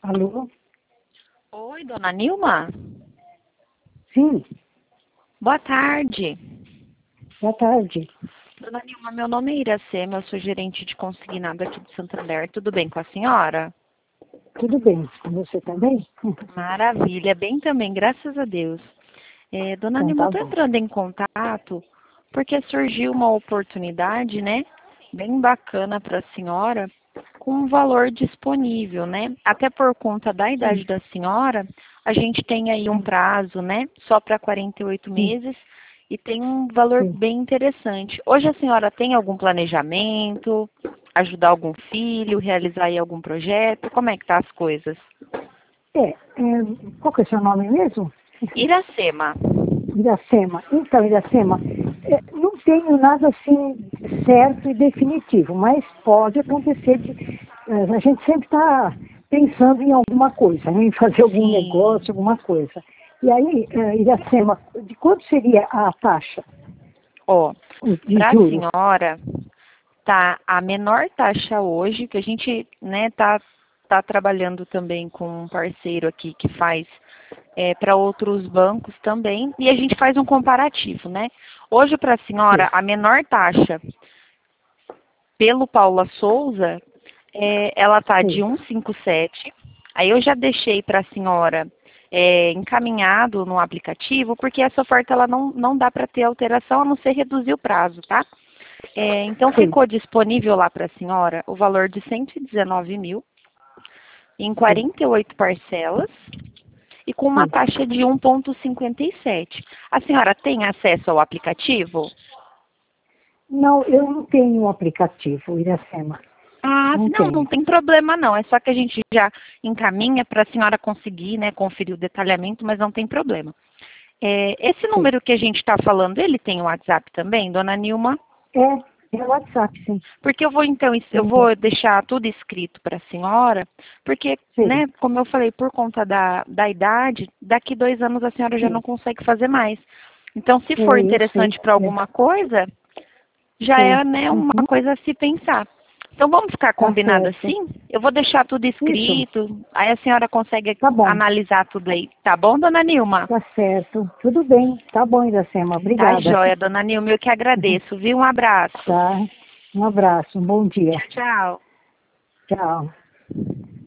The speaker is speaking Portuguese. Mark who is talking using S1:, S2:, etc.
S1: Alô?
S2: Oi, dona Nilma?
S1: Sim,
S2: Boa tarde.
S1: boa tarde.
S2: Dona Nilma, meu nome é Iracema, eu sou gerente de consignado aqui de Santander. Tudo bem com a senhora?
S1: Tudo bem? Com você também?
S2: Maravilha, bem também, graças a Deus. Dona
S1: Então
S2: Nilma, eu
S1: tá
S2: estou
S1: bom.
S2: entrando em contato porque surgiu uma oportunidade, né? Bem bacana para a senhora, com um valor disponível, né? Até por conta da idade
S1: Sim,
S2: da senhora, a gente tem aí um
S1: sim,
S2: prazo, né? Só para 48
S1: sim,
S2: meses e tem um valor
S1: sim.
S2: bem interessante. Hoje a senhora tem algum planejamento, ajudar algum filho, realizar aí algum projeto? Como é que tá as coisas?
S1: Qual que é o seu nome mesmo?
S2: Iracema.
S1: Iracema. Então, Iracema, não tenho nada assim certo e definitivo, mas pode acontecer a gente sempre está pensando em alguma coisa, né, em fazer algum
S2: Sim.
S1: negócio, alguma coisa. E aí, Iracema, de quanto seria a taxa
S2: Ó,
S1: de
S2: para a
S1: juros?
S2: senhora, tá a menor taxa hoje, que a gente, né, tá trabalhando também com um parceiro aqui que faz para outros bancos também, e a gente faz um comparativo, né? Hoje, para a senhora,
S1: Sim,
S2: a menor taxa pelo Paula Souza, ela tá de
S1: sim,
S2: 1,57. Aí eu já deixei para a senhora encaminhado no aplicativo, porque essa oferta ela não dá para ter alteração, a não ser reduzir o prazo, tá? Então
S1: sim,
S2: ficou disponível lá para a senhora o valor de 119 mil em
S1: sim,
S2: 48 parcelas e com uma
S1: sim.
S2: taxa de 1,57. A senhora tem acesso ao aplicativo?
S1: Não, eu não tenho um aplicativo, Iracema.
S2: Ah,
S1: Não
S2: não
S1: tenho.
S2: tem problema não. É só que a gente já encaminha para a senhora conseguir, né, conferir o detalhamento, mas não tem problema. Esse
S1: Sim.
S2: número que a gente está falando, ele tem o WhatsApp também, dona Nilma?
S1: É WhatsApp, sim.
S2: Porque eu vou então, eu
S1: Tem,
S2: vou deixar tudo escrito para a senhora, porque,
S1: sim,
S2: né, como eu falei, por conta da idade, daqui 2 anos a senhora já não
S1: sim.
S2: consegue fazer mais. Então, se for
S1: Eu sei.
S2: interessante para alguma coisa, já
S1: Sim.
S2: é, né, uma
S1: Uhum.
S2: coisa a se pensar. Então, vamos ficar
S1: Tá
S2: combinado
S1: certo.
S2: assim? Eu vou deixar tudo
S1: Isso.
S2: escrito, aí a senhora consegue
S1: Tá bom.
S2: analisar tudo aí. Tá bom, dona Nilma?
S1: Tá certo. Tudo bem. Tá bom, Iracema.
S2: Tá
S1: Obrigada.
S2: joia, dona Nilma, eu que agradeço, viu? Um abraço.
S1: Tá. Um abraço. Um bom dia.
S2: Tchau, tchau.
S1: Tchau.